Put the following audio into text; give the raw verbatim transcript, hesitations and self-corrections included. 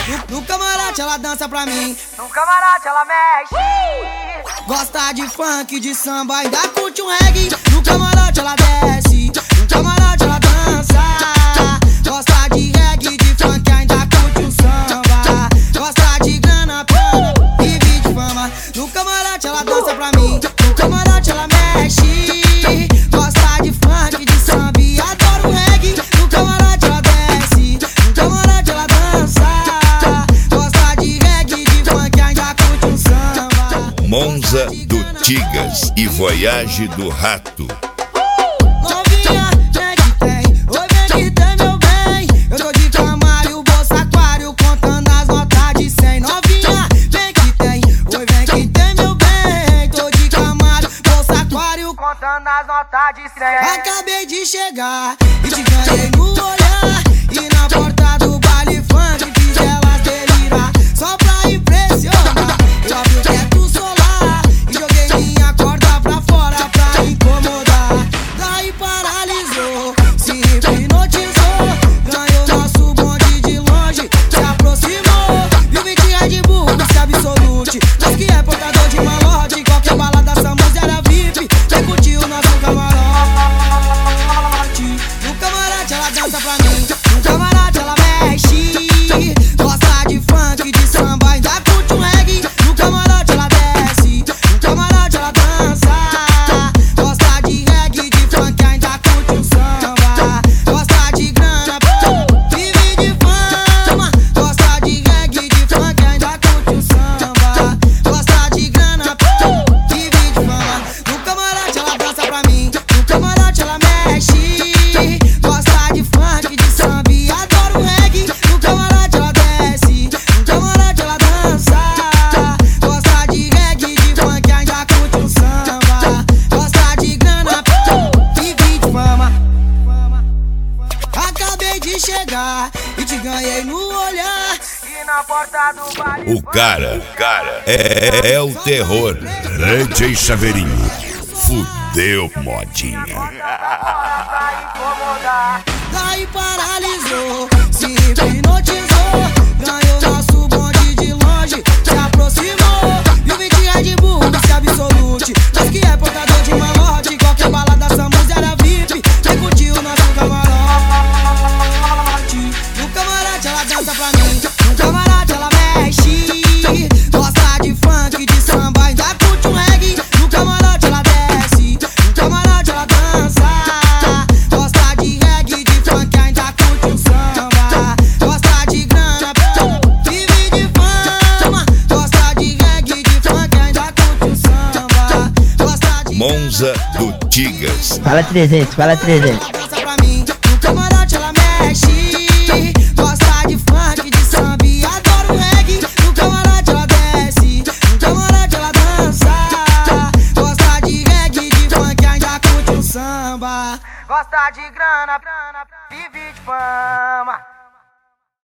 No, no camarote ela dança pra mim, No camarote ela mexe. gosta de funk, de samba, ainda curte um reggae. No camarote ela desce, no camarote ela dança. Gosta de reggae, de funk, ainda curte um samba. Gosta de grana, plana, vive de fama. No camarote ela dança pra mim, no camarote ela mexe. Gosta de funk, de samba e adora o reggae. No camarote ela desce, no camarote ela dança. Gosta de reggae, de funk, ainda curte um samba. Monza do Tigas e Voyage do Rato. Novinha, vem que tem, oi vem que tem meu bem. Eu tô de Camaro, bolsa aquário, contando as notas de cem. Novinha, vem que tem, oi vem que tem meu bem. Tô de Camaro, bolsa aquário, Contando as notas de cem. acabei de chegar e te ganhei no olhar. E na porta do baile funk fiz elas delirar. Só pra impressionar, eu abri o teto solar e joguei minha corda pra fora pra incomodar. Daí paralisou, se hipnotizou, ganhou nosso bonde de longe, se aproximou. Viu vinte Red Bull, se absolute. Nós que é portador de malote, qualquer balada Samus era V I P. Vem curtir o nosso camarote. No camarote ela dança pra mim, no camarote ela mexe. Gosta de funk, de samba, ainda curte um reggae. No camarote ela desce, no camarote ela dança. Gosta de reggae, de funk, ainda curte um samba. Gosta de grana, vive de fama. Gosta de reggae, de funk, ainda curte um samba. Gosta de grana, vive de fama. No camarote ela dança pra mim, no camarote ela mexe. Gosta de funk, de samba e adora o reggae. No camarote ela desce, no camarote ela dança. Gosta de reggae, de funk, ainda curte um samba. Gosta de grana, vive de fama. Acabei de chegar e te ganhei no olhar. E na porta do baile O cara, o cara é, é, é o terror. D J Chaveirinho. Fudeu, modinha. pra incomodar. Daí paralisou, se hipnotizou, ganhou nosso bonde de longe, se aproximou. Viu vinte Red Bull, se absolute. Nós que é portador de malote, qualquer balada Samus era V I P. Vem curtir o nosso camarote. No camarote ela dança pra mim, no camarote ela mexe. Gosta de funk, de samba, ainda curte um reggae. No camarote ela desce, no camarote ela dança. Gosta de reggae, de funk, ainda curte um samba. Gosta de grana, vive de fama. Gosta de reggae, de funk, ainda curte um samba. Gosta de Monza do Tigas. Fala trezentos, fala trezentos. dança pra mim, no camarote ela mexe. Gosta de funk, de samba e adora o reggae. No camarote ela desce, no camarote ela dança. Gosta de reggae, de funk, ainda curte um samba. Gosta de grana, vive de fama.